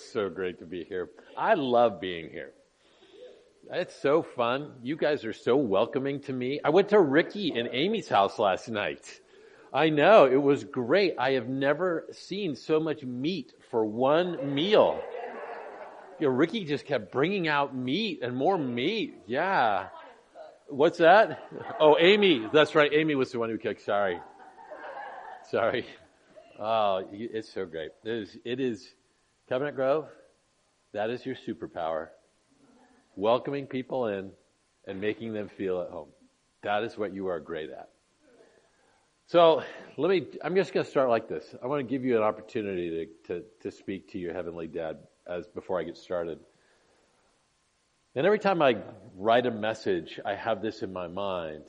so great to be here. I love being here. It's so fun. You guys are so welcoming to me. I went to Ricky and Amy's house last night. I know, it was great. I have never seen so much meat for one meal. Ricky just kept bringing out meat and more meat. Yeah. What's that? Oh, Amy. That's right. Amy was the one who cooked. Sorry. Oh, it's so great. It is Covenant Grove. That is your superpower. Welcoming people in and making them feel at home. That is what you are great at. So I'm just going to start like this. I want to give you an opportunity to speak to your Heavenly Dad before I get started. And every time I write a message, I have this in my mind.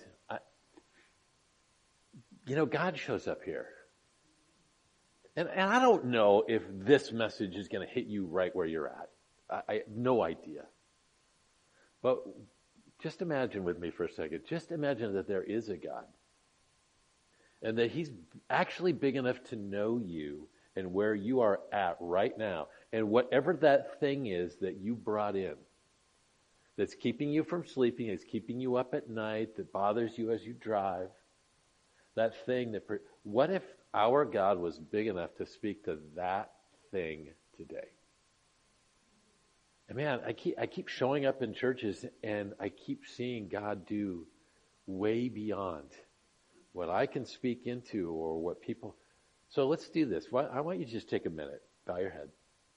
God shows up here. And I don't know if this message is going to hit you right where you're at. I have no idea. But just imagine with me for a second. Just imagine that there is a God. And that He's actually big enough to know you and where you are at right now. And whatever that thing is that you brought in, that's keeping you from sleeping, is keeping you up at night, that bothers you as you drive, that thing what if our God was big enough to speak to that thing today? And man, I keep showing up in churches and I keep seeing God do way beyond what I can speak into or what people. So let's do this. I want you to just take a minute, bow your head.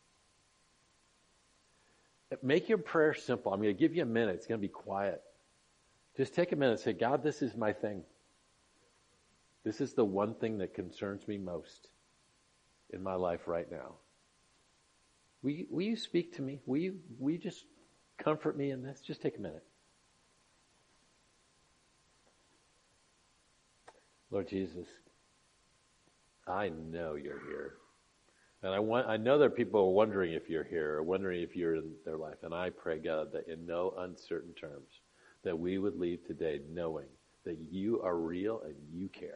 Make your prayer simple. I'm going to give you a minute. It's going to be quiet. Just take a minute and say, God, this is my thing. This is the one thing that concerns me most in my life right now. Will you speak to me? Will you just comfort me in this? Just take a minute. Lord Jesus, I know you're here. And I know there are people who are wondering if you're here or wondering if you're in their life. And I pray, God, that in no uncertain terms, that we would leave today knowing that you are real and you care.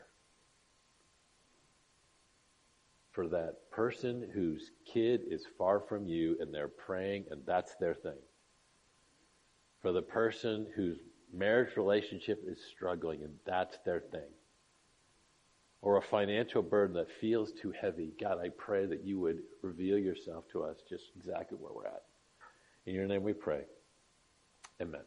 For that person whose kid is far from you and they're praying and that's their thing. For the person whose marriage relationship is struggling and that's their thing. Or a financial burden that feels too heavy. God, I pray that you would reveal yourself to us just exactly where we're at. In your name we pray. Amen.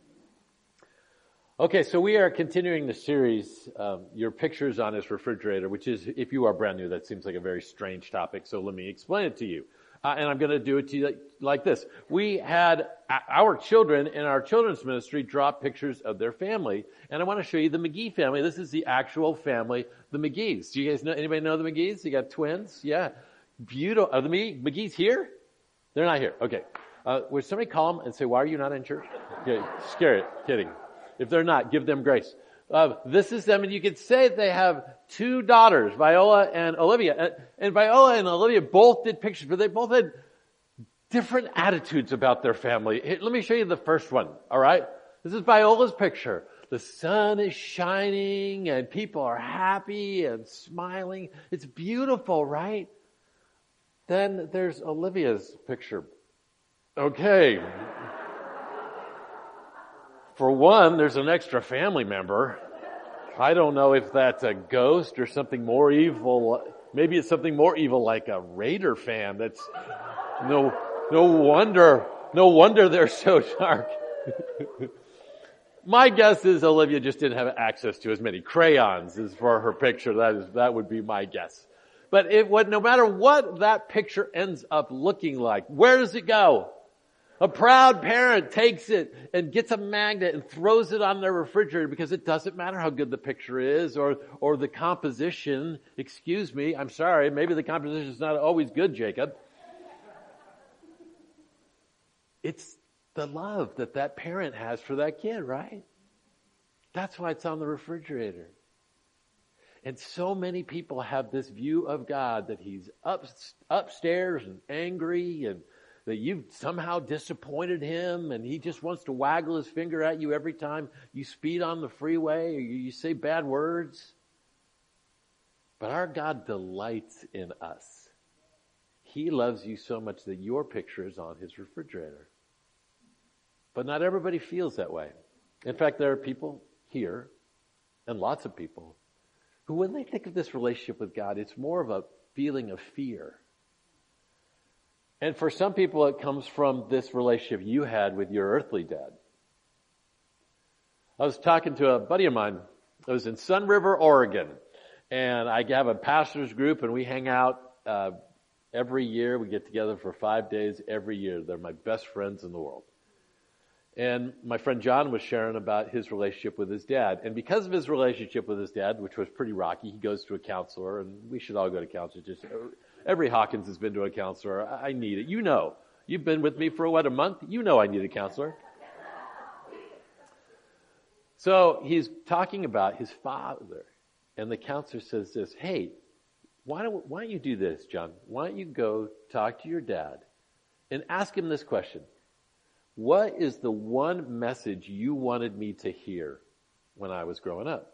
Okay, so we are continuing the series, Your Pictures on His Refrigerator, which is, if you are brand new, that seems like a very strange topic, so let me explain it to you. And I'm going to do it to you like this. We had our children in our children's ministry draw pictures of their family, and I want to show you the McGee family. This is the actual family, the McGees. Do you guys know, anybody know the McGees? You got twins? Yeah. Beautiful. Are the McGees here? They're not here. Okay. Would somebody call them and say, why are you not in church? Okay. Scare it. Kidding. If they're not, give them grace. This is them, and you could say they have two daughters, Viola and Olivia. And Viola and Olivia both did pictures, but they both had different attitudes about their family. Here, let me show you the first one, all right? This is Viola's picture. The sun is shining, and people are happy and smiling. It's beautiful, right? Then there's Olivia's picture. Okay. For one, there's an extra family member. I don't know if that's a ghost or something more evil. Maybe it's something more evil like a Raider fan. That's no wonder they're so dark. My guess is Olivia just didn't have access to as many crayons as for her picture. That would be my guess. But no matter what that picture ends up looking like, where does it go? A proud parent takes it and gets a magnet and throws it on their refrigerator because it doesn't matter how good the picture is or the composition. Excuse me, I'm sorry, maybe the composition is not always good, Jacob. It's the love that parent has for that kid, right? That's why it's on the refrigerator. And so many people have this view of God that He's upstairs and angry and that you've somehow disappointed Him and He just wants to waggle His finger at you every time you speed on the freeway or you say bad words. But our God delights in us. He loves you so much that your picture is on his refrigerator. But not everybody feels that way. In fact, there are people here, and lots of people, who when they think of this relationship with God, it's more of a feeling of fear. And for some people, it comes from this relationship you had with your earthly dad. I was talking to a buddy of mine. I was in Sun River, Oregon, and I have a pastor's group, and we hang out every year. We get together for 5 days every year. They're my best friends in the world. And my friend John was sharing about his relationship with his dad. And because of his relationship with his dad, which was pretty rocky, he goes to a counselor, and we should all go to counselors. Just every Hawkins has been to a counselor. I need it. You know. You've been with me for, a month? You know I need a counselor. So he's talking about his father. And the counselor says this, hey, why don't you do this, John? Why don't you go talk to your dad and ask him this question. What is the one message you wanted me to hear when I was growing up?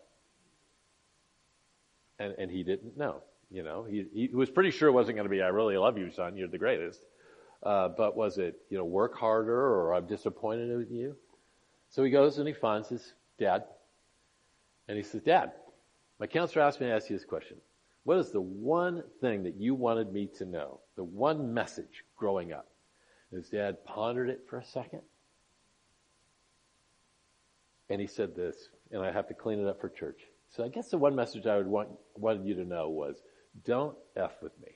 And he didn't know. He was pretty sure it wasn't going to be, I really love you, son, you're the greatest. But was it, work harder, or I'm disappointed in you? So he goes and he finds his dad. And he says, Dad, my counselor asked me to ask you this question. What is the one thing that you wanted me to know? The one message growing up? His dad pondered it for a second. And he said this, and I have to clean it up for church. So I guess the one message I wanted you to know was, don't F with me.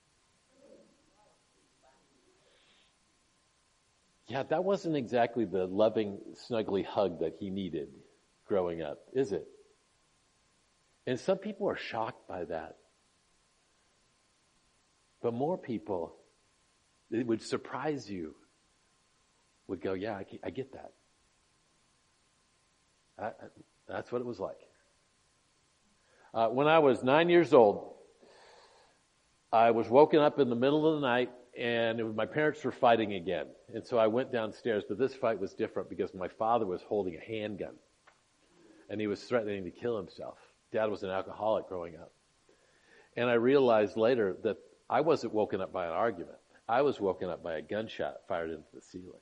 Yeah, that wasn't exactly the loving, snuggly hug that he needed growing up, is it? And some people are shocked by that. But more people, it would surprise you, would go, yeah, I get that. That's what it was like. When I was 9 years old, I was woken up in the middle of the night, and my parents were fighting again. And so I went downstairs, but this fight was different because my father was holding a handgun, and he was threatening to kill himself. Dad was an alcoholic growing up. And I realized later that I wasn't woken up by an argument. I was woken up by a gunshot fired into the ceiling.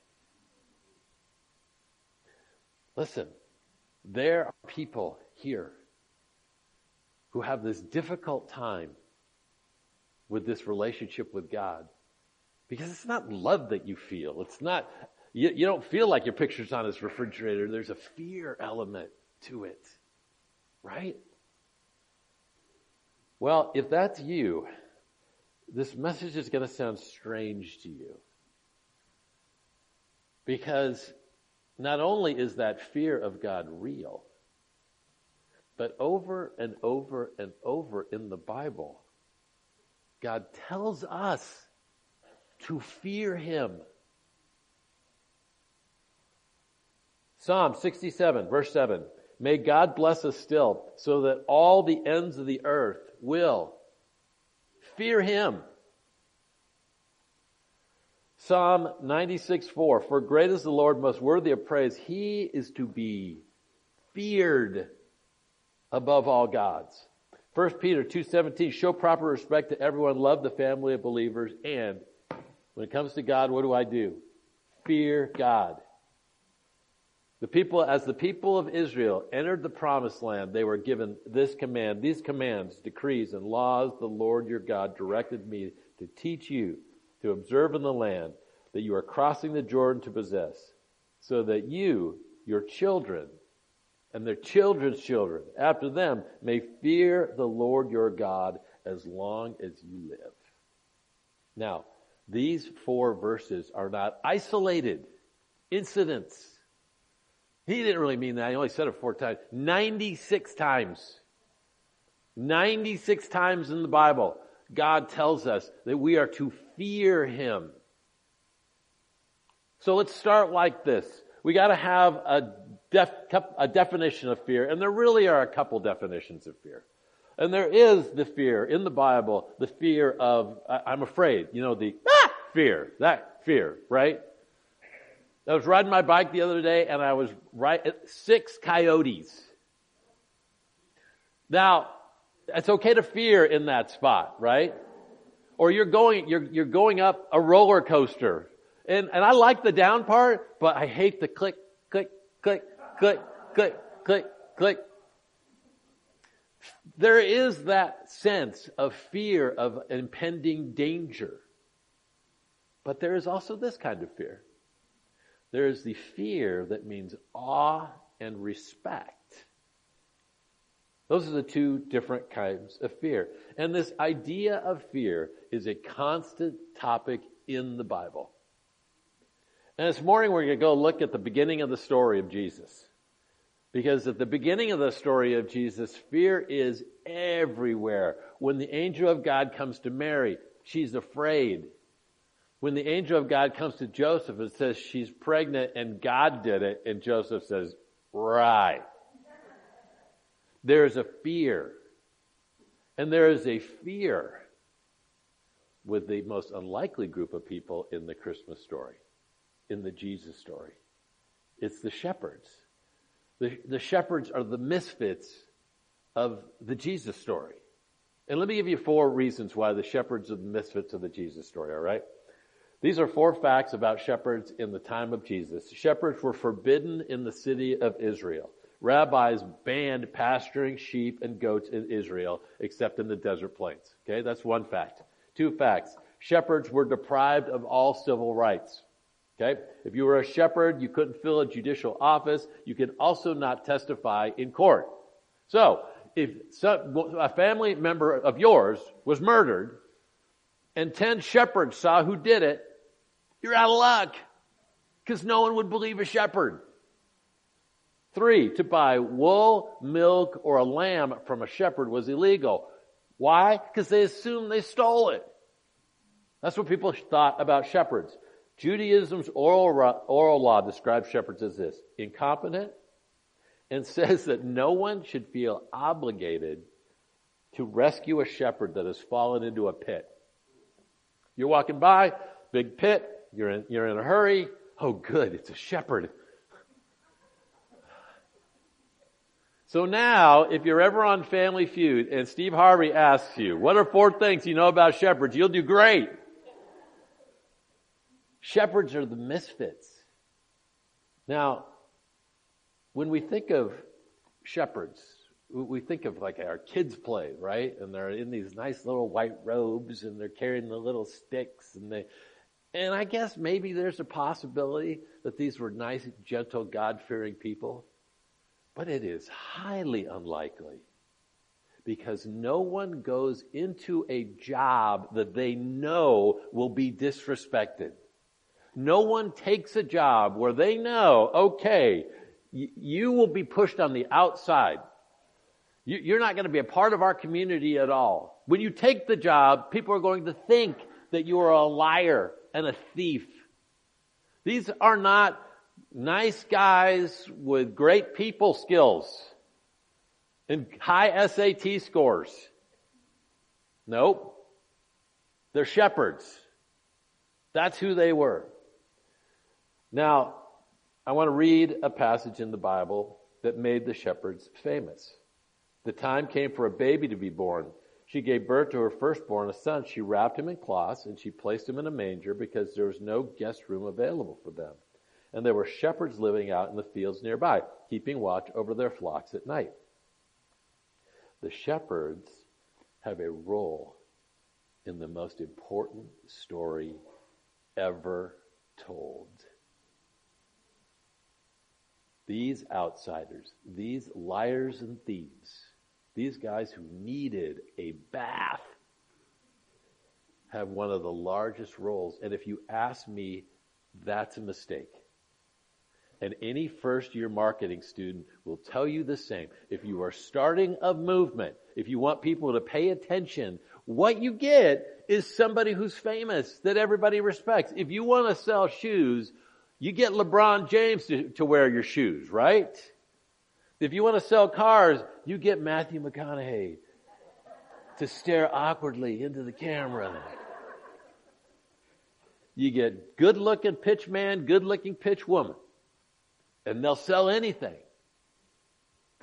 Listen, there are people here who have this difficult time with this relationship with God, because it's not love that you feel. It's not, you don't feel like your picture's on his refrigerator. There's a fear element to it, right? Well, if that's you, this message is going to sound strange to you. Because not only is that fear of God real, but over and over and over in the Bible, God tells us to fear him. Psalm 67, verse 7. May God bless us still, so that all the ends of the earth will fear him. Psalm 96:4. For great is the Lord, most worthy of praise. He is to be feared above all gods. 1 Peter 2:17. Show proper respect to everyone. Love the family of believers. And when it comes to God, what do? Fear God. As the people of Israel entered the promised land, they were given this command, these commands, decrees, and laws the Lord your God directed me to teach you to observe in the land that you are crossing the Jordan to possess, so that you, your children, and their children's children, after them, may fear the Lord your God as long as you live. Now, these 4 verses are not isolated incidents. He didn't really mean that. He only said it 4 times. 96 times. 96 times in the Bible, God tells us that we are to fear him. So let's start like this. We got to have a definition of fear, and there really are a couple definitions of fear. And there is the fear in the Bible, the fear of, I'm afraid, fear, that fear, right? I was riding my bike the other day, and I was right at 6 coyotes. Now, it's okay to fear in that spot, right? Or you're going up a roller coaster. And I like the down part, but I hate the click, click, click, click, click, click, click. There is that sense of fear of impending danger. But there is also this kind of fear. There is the fear that means awe and respect. Those are the two different kinds of fear. And this idea of fear is a constant topic in the Bible. And this morning we're going to go look at the beginning of the story of Jesus. Because at the beginning of the story of Jesus, fear is everywhere. When the angel of God comes to Mary, she's afraid. When the angel of God comes to Joseph, it says she's pregnant and God did it, and Joseph says, right. There is a fear. And there is a fear with the most unlikely group of people in the Christmas story, in the Jesus story. It's the shepherds. The shepherds are the misfits of the Jesus story. And let me give you 4 reasons why the shepherds are the misfits of the Jesus story, all right? These are 4 facts about shepherds in the time of Jesus. Shepherds were forbidden in the city of Israel. Rabbis banned pasturing sheep and goats in Israel, except in the desert plains. Okay, that's 1 fact. 2 facts. Shepherds were deprived of all civil rights. Okay, if you were a shepherd, you couldn't fill a judicial office. You could also not testify in court. So, if a family member of yours was murdered, and 10 shepherds saw who did it, you're out of luck, because no one would believe a shepherd. 3, to buy wool, milk, or a lamb from a shepherd was illegal. Why? Because they assumed they stole it. That's what people thought about shepherds. Judaism's oral law describes shepherds as this: incompetent, and says that no one should feel obligated to rescue a shepherd that has fallen into a pit. You're walking by, big pit, you're in a hurry. Oh good, it's a shepherd. So now, if you're ever on Family Feud and Steve Harvey asks you, what are 4 things you know about shepherds? You'll do great. Shepherds are the misfits. Now, when we think of shepherds, we think of like our kids play, right? And they're in these nice little white robes and they're carrying the little sticks and I guess maybe there's a possibility that these were nice, gentle, God-fearing people. But it is highly unlikely, because no one goes into a job that they know will be disrespected. No one takes a job where they know, okay, you will be pushed on the outside. You're not going to be a part of our community at all. When you take the job, people are going to think that you are a liar and a thief. These are not nice guys with great people skills and high SAT scores. Nope. They're shepherds. That's who they were. Now, I want to read a passage in the Bible that made the shepherds famous. The time came for a baby to be born. She gave birth to her firstborn, a son. She wrapped him in cloths and she placed him in a manger because there was no guest room available for them. And there were shepherds living out in the fields nearby, keeping watch over their flocks at night. The shepherds have a role in the most important story ever told. These outsiders, these liars and thieves, these guys who needed a bath, have one of the largest roles. And if you ask me, that's a mistake. And any first-year marketing student will tell you the same. If you are starting a movement, if you want people to pay attention, what you get is somebody who's famous, that everybody respects. If you want to sell shoes, you get LeBron James to wear your shoes, right? If you want to sell cars, you get Matthew McConaughey to stare awkwardly into the camera. You get good-looking pitch man, good-looking pitch woman. And they'll sell anything.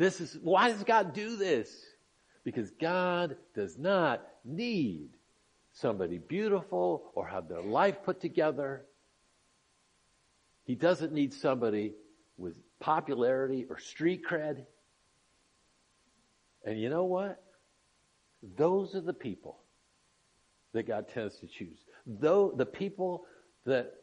Why does God do this? Because God does not need somebody beautiful or have their life put together. He doesn't need somebody with popularity or street cred. And you know what? Those are the people that God tends to choose. Though the people that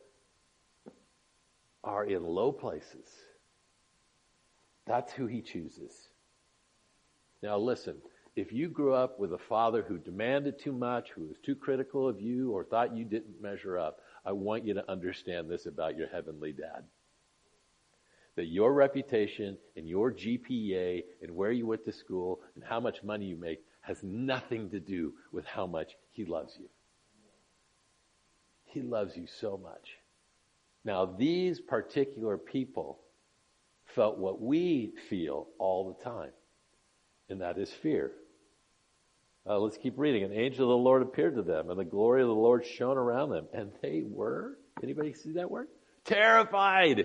are in low places, that's who he chooses. Now listen, if you grew up with a father who demanded too much, who was too critical of you, or thought you didn't measure up, I want you to understand this about your heavenly dad. That your reputation and your GPA and where you went to school and how much money you make has nothing to do with how much he loves you. He loves you so much. Now, these particular people felt what we feel all the time, and that is fear. Let's keep reading. An angel of the Lord appeared to them, and the glory of the Lord shone around them, and they were, anybody see that word? Terrified.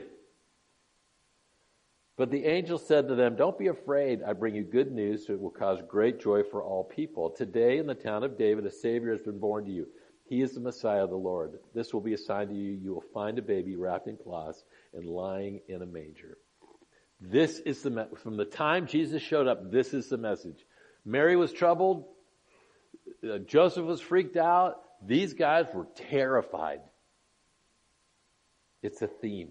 But the angel said to them, don't be afraid. I bring you good news, so it will cause great joy for all people. Today in the town of David, a Savior has been born to you. He is the Messiah, the Lord. This will be a sign to you. You will find a baby wrapped in cloths and lying in a manger. This is from the time Jesus showed up, this is the message. Mary was troubled. Joseph was freaked out. These guys were terrified. It's a theme.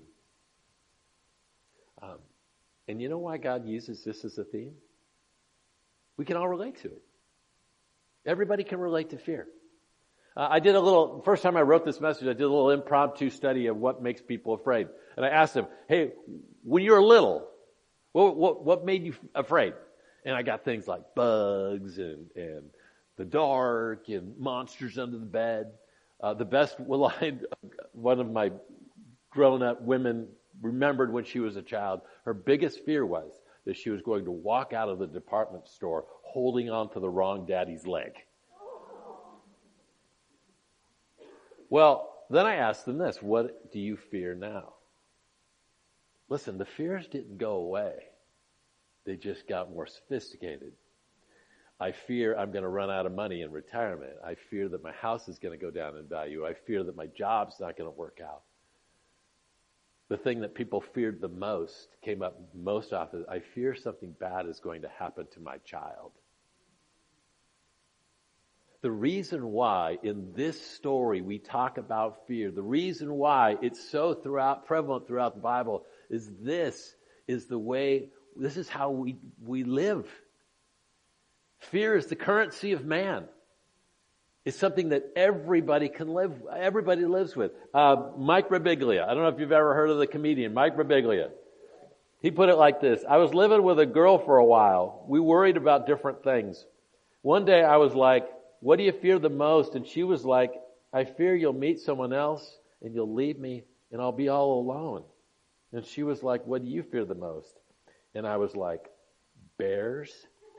And you know why God uses this as a theme? We can all relate to it. Everybody can relate to fear. First time I wrote this message, I did a little impromptu study of what makes people afraid. And I asked them, hey, when you were little, what made you afraid? And I got things like bugs and the dark and monsters under the bed. The best line one of my grown-up women remembered when she was a child, her biggest fear was that she was going to walk out of the department store holding on to the wrong daddy's leg. Well, then I asked them this, what do you fear now? Listen, the fears didn't go away. They just got more sophisticated. I fear I'm going to run out of money in retirement. I fear that my house is going to go down in value. I fear that my job's not going to work out. The thing that people feared the most came up most often. I fear something bad is going to happen to my child. The reason why in this story we talk about fear, the reason why it's so prevalent throughout the Bible is this is how we live. Fear is the currency of man. It's something that everybody lives with. Mike Birbiglia, I don't know if you've ever heard of the comedian, Mike Birbiglia. He put it like this, I was living with a girl for a while. We worried about different things. One day I was like, what do you fear the most? And she was like, I fear you'll meet someone else and you'll leave me and I'll be all alone. And she was like, what do you fear the most? And I was like, bears?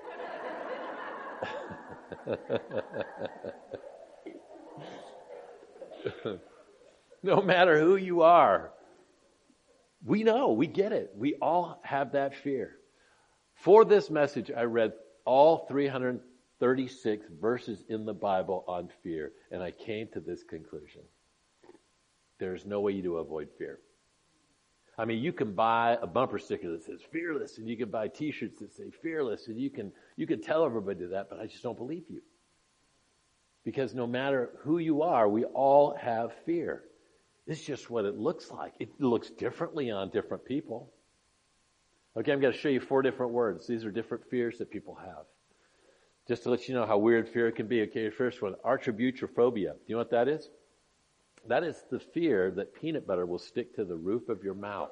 No matter who you are, we know, we get it. We all have that fear. For this message, I read all 336 verses in the Bible on fear, and I came to this conclusion. There's no way to avoid fear. I mean, you can buy a bumper sticker that says fearless, and you can buy t-shirts that say fearless, and you can tell everybody that, but I just don't believe you. Because no matter who you are, we all have fear. It's just what it looks like. It looks differently on different people. Okay, I'm going to show you 4 different words. These are different fears that people have. Just to let you know how weird fear can be. Okay, first one, archibutyrophobia. Do you know what that is? That is the fear that peanut butter will stick to the roof of your mouth.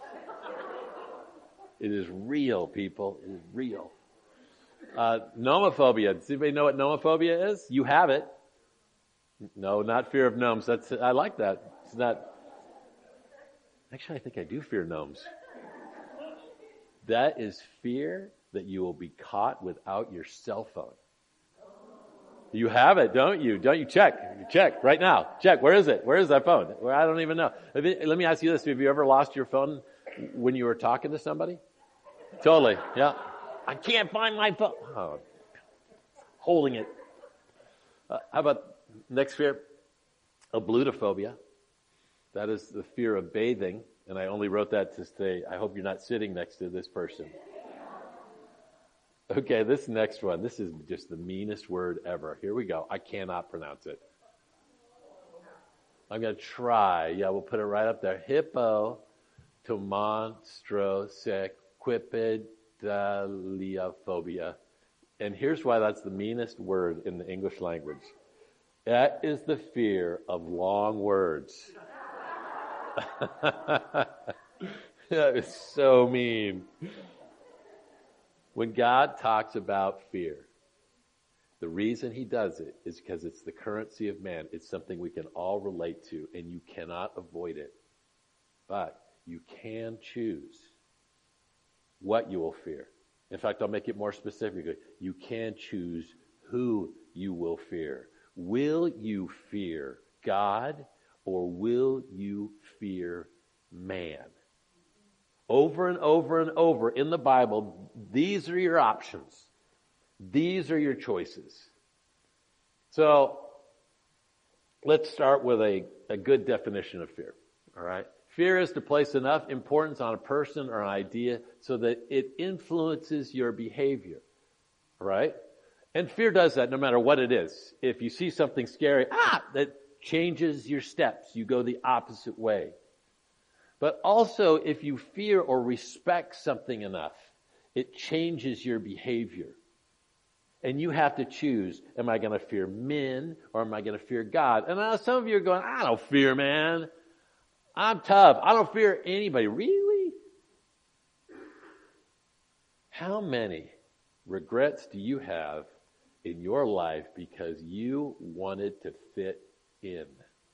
It is real, people. It is real. Nomophobia. Does anybody know what nomophobia is? You have it. No, not fear of gnomes. I like that. It's not. Actually, I think I do fear gnomes. That is fear that you will be caught without your cell phone. You have it, don't you? Don't you? Check right now. Check. Where is it? Where is that phone? I don't even know. Let me ask you this. Have you ever lost your phone when you were talking to somebody? Totally. Yeah. I can't find my phone. Oh, holding it. How about Next fear, ablutophobia. That is the fear of bathing. And I only wrote that to say, I hope you're not sitting next to this person. Okay, this next one. This is just the meanest word ever. Here we go. I cannot pronounce it. I'm going to try. Yeah, we'll put it right up there. Hippotomonstrosequipedaliophobia. And here's why that's the meanest word in the English language. That is the fear of long words. That is so mean. When God talks about fear, the reason he does it is because it's the currency of man. It's something we can all relate to, and you cannot avoid it. But you can choose what you will fear. In fact, I'll make it more specifically. You can choose who you will fear. Will you fear God, or will you fear man? Over and over and over in the Bible, these are your options. These are your choices. So, let's start with a good definition of fear. All right? Fear is to place enough importance on a person or an idea so that it influences your behavior. All right? And fear does that no matter what it is. If you see something scary, that changes your steps. You go the opposite way. But also, if you fear or respect something enough, it changes your behavior. And you have to choose, am I going to fear men or am I going to fear God? And now some of you are going, I don't fear man. I'm tough. I don't fear anybody. Really? How many regrets do you have in your life because you wanted to fit in?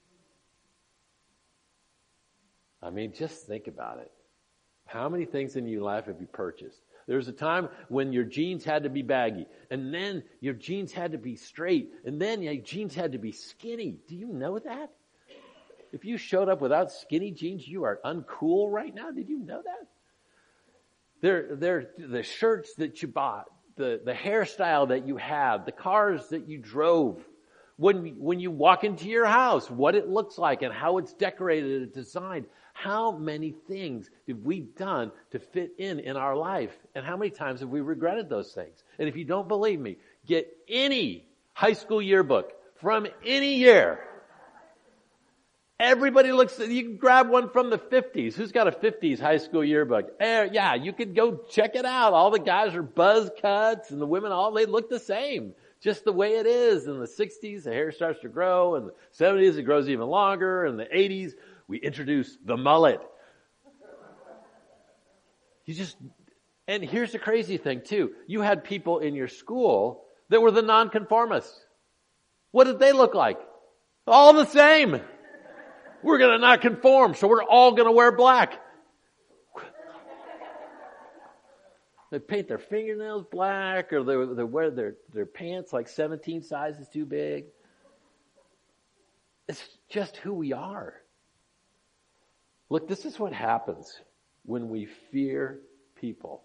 I mean, just think about it. How many things in your life have you purchased? There was a time when your jeans had to be baggy, and then your jeans had to be straight, and then your jeans had to be skinny. Do you know that? If you showed up without skinny jeans, you are uncool right now. Did you know that? They're the shirts that you bought, the hairstyle that you have, the cars that you drove. When you walk into your house, what it looks like and how it's decorated and designed. How many things have we done to fit in our life? And how many times have we regretted those things? And if you don't believe me, get any high school yearbook from any year. Everybody looks, you can grab one from the 50s. Who's got a 50s high school yearbook? Yeah, you could go check it out. All the guys are buzz cuts and the women, they look the same. Just the way it is. In the 60s, the hair starts to grow. In the 70s, it grows even longer. In the 80s, we introduce the mullet. And here's the crazy thing too. You had people in your school that were the nonconformists. What did they look like? All the same. We're going to not conform, so we're all going to wear black. They paint their fingernails black, or they wear their pants like 17 sizes too big. It's just who we are. Look, this is what happens when we fear people.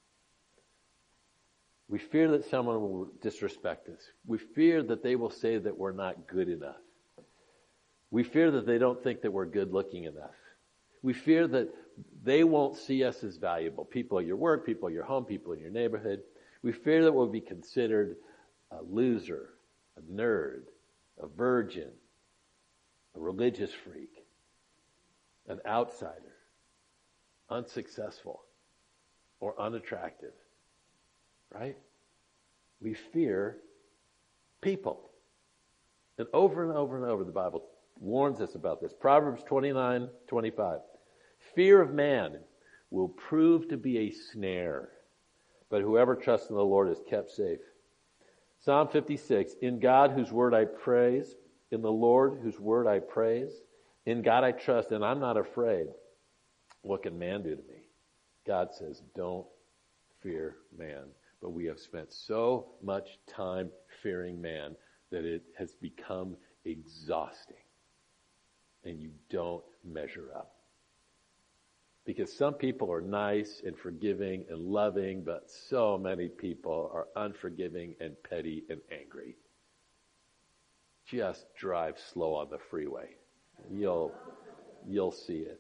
We fear that someone will disrespect us. We fear that they will say that we're not good enough. We fear that they don't think that we're good looking enough. We fear that they won't see us as valuable. People at your work, people at your home, people in your neighborhood. We fear that we'll be considered a loser, a nerd, a virgin, a religious freak, an outsider, unsuccessful, or unattractive. Right? We fear people. And over and over, the Bible warns us about this. Proverbs 29:25. Fear of man will prove to be a snare, but whoever trusts in the Lord is kept safe. Psalm 56. In God whose word I praise, in the Lord whose word I praise, in God I trust, and I'm not afraid. What can man do to me? God says, don't fear man. But we have spent so much time fearing man that it has become exhausting. And you don't measure up. Because some people are nice and forgiving and loving, but so many people are unforgiving and petty and angry. just drive slow on the freeway. You'll see it.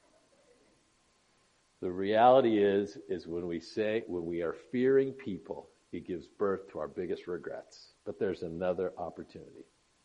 The reality is when we are fearing people, it gives birth to our biggest regrets. But there's another opportunity.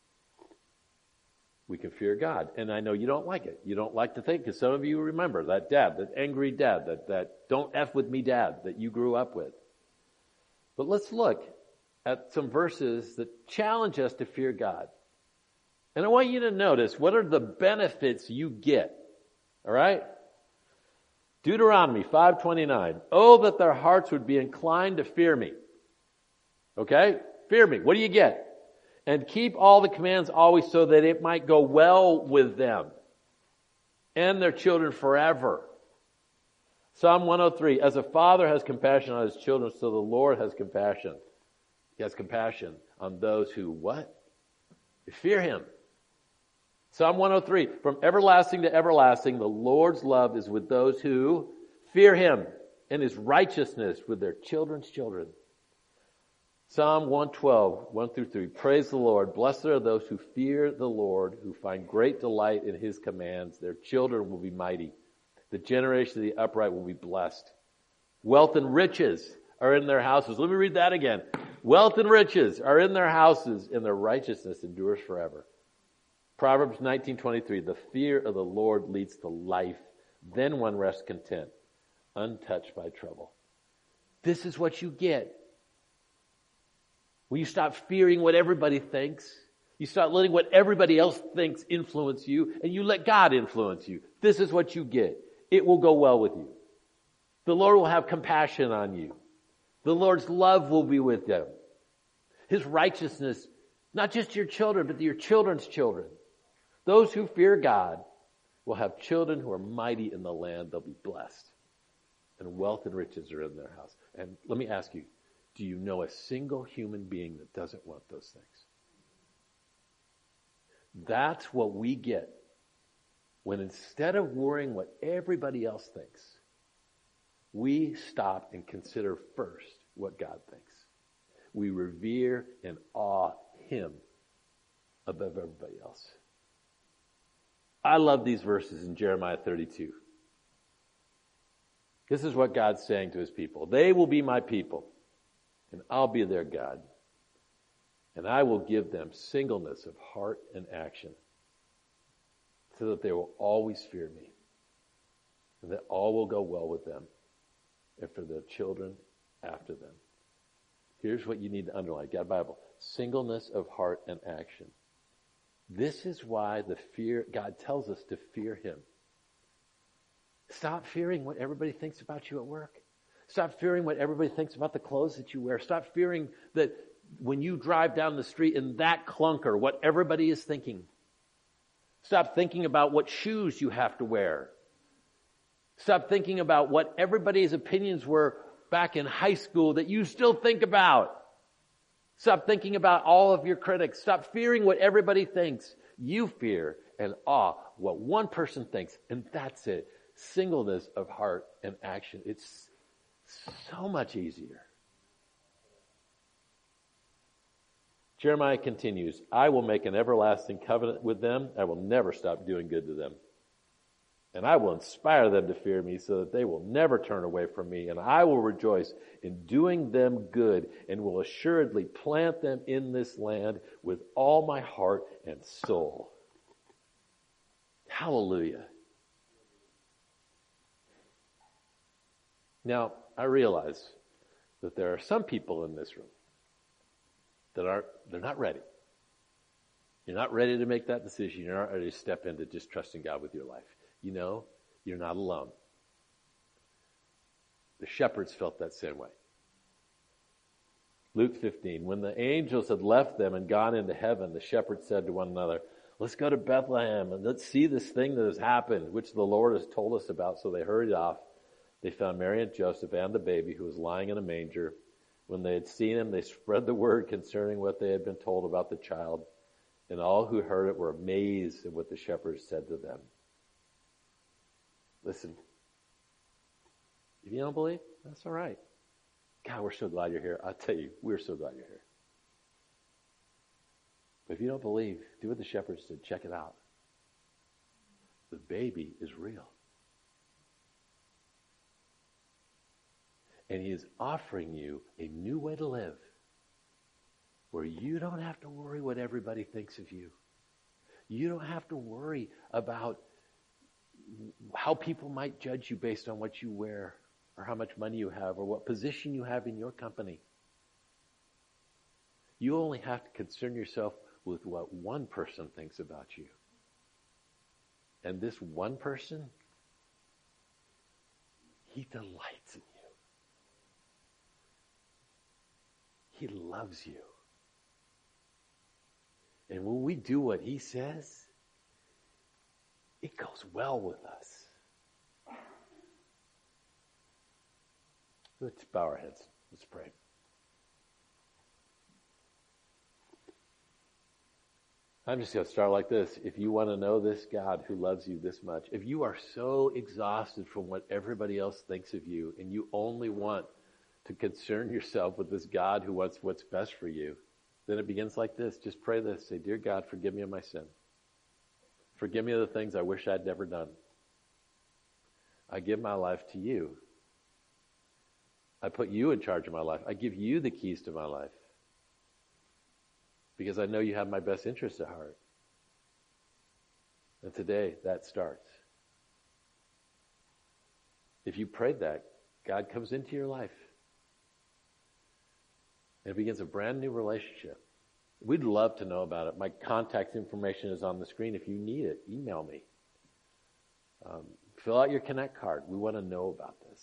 We can fear God. And I know you don't like it. You don't like to think, because some of you remember that dad, that angry dad, that don't F with me dad that you grew up with. But let's look at some verses that challenge us to fear God. And I want you to notice, what are the benefits you get? All right? Deuteronomy 5:29. Oh, that their hearts would be inclined to fear me. Okay? Fear me. What do you get? And keep all the commands always, so that it might go well with them and their children forever. Psalm 103. As a father has compassion on his children, so the Lord has compassion. He has compassion on those who what? Fear him. Psalm 103. From everlasting to everlasting, the Lord's love is with those who fear him, and his righteousness with their children's children. Psalm 112, 1-3. Praise the Lord. Blessed are those who fear the Lord, who find great delight in his commands. Their children will be mighty. The generation of the upright will be blessed. Wealth and riches are in their houses. Let me read that again. Wealth and riches are in their houses, and their righteousness endures forever. Proverbs 19:23. The fear of the Lord leads to life. Then one rests content, untouched by trouble. This is what you get. When you stop fearing what everybody thinks, you start letting what everybody else thinks influence you, and you let God influence you. This is what you get. It will go well with you. The Lord will have compassion on you. The Lord's love will be with them. His righteousness, not just your children, but your children's children. Those who fear God will have children who are mighty in the land. They'll be blessed. And wealth and riches are in their house. And let me ask you, do you know a single human being that doesn't want those things? That's what we get when, instead of worrying what everybody else thinks, we stop and consider first what God thinks. We revere and awe him above everybody else. I love these verses in Jeremiah 32. This is what God's saying to his people. They will be my people, and I'll be their God. And I will give them singleness of heart and action, so that they will always fear me, and that all will go well with them, and for their children after them. Here's what you need to underline. Got a Bible. Singleness of heart and action. This is why God tells us to fear him. Stop fearing what everybody thinks about you at work. Stop fearing what everybody thinks about the clothes that you wear. Stop fearing that when you drive down the street in that clunker, what everybody is thinking. Stop thinking about what shoes you have to wear. Stop thinking about what everybody's opinions were back in high school that you still think about. Stop thinking about all of your critics. Stop fearing what everybody thinks. You fear and awe what one person thinks, and that's it. Singleness of heart and action. It's so much easier. Jeremiah continues, I will make an everlasting covenant with them. I will never stop doing good to them. And I will inspire them to fear me, so that they will never turn away from me. And I will rejoice in doing them good, and will assuredly plant them in this land with all my heart and soul. Hallelujah. Now, I realize that there are some people in this room that they're not ready. You're not ready to make that decision. You're not ready to step into just trusting God with your life. You know, you're not alone. The shepherds felt that same way. Luke 15, when the angels had left them and gone into heaven, the shepherds said to one another, let's go to Bethlehem and let's see this thing that has happened, which the Lord has told us about. So they hurried off. They found Mary and Joseph and the baby who was lying in a manger. When they had seen him, they spread the word concerning what they had been told about the child. And all who heard it were amazed at what the shepherds said to them. Listen, if you don't believe, that's all right. God, we're so glad you're here. I'll tell you, we're so glad you're here. But if you don't believe, do what the shepherds did. Check it out. The baby is real. And he is offering you a new way to live where you don't have to worry what everybody thinks of you. You don't have to worry about how people might judge you based on what you wear or how much money you have or what position you have in your company. You only have to concern yourself with what one person thinks about you. And this one person, he delights in you. He loves you. And when we do what he says, it goes well with us. Let's bow our heads. Let's pray. I'm just going to start like this. If you want to know this God who loves you this much, if you are so exhausted from what everybody else thinks of you and you only want to concern yourself with this God who wants what's best for you, then it begins like this. Just pray this. Say, dear God, forgive me of my sin. Forgive me of the things I wish I'd never done. I give my life to you. I put you in charge of my life. I give you the keys to my life. Because I know you have my best interests at heart. And today, that starts. If you prayed that, God comes into your life. And it begins a brand new relationship. We'd love to know about it. My contact information is on the screen. If you need it, email me. Fill out your Connect card. We want to know about this.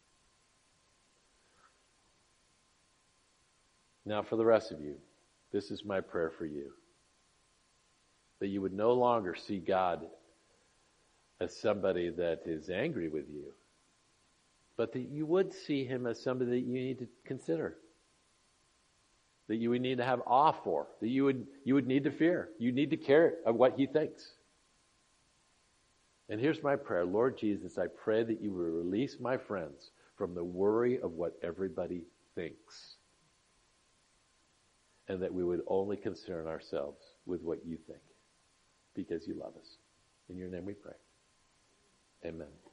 Now, for the rest of you, this is my prayer for you. That you would no longer see God as somebody that is angry with you, but that you would see him as somebody that you need to consider. That you would need to have awe for. That you would need to fear. You need to care of what he thinks. And here's my prayer. Lord Jesus, I pray that you will release my friends from the worry of what everybody thinks. And that we would only concern ourselves with what you think. Because you love us. In your name we pray. Amen.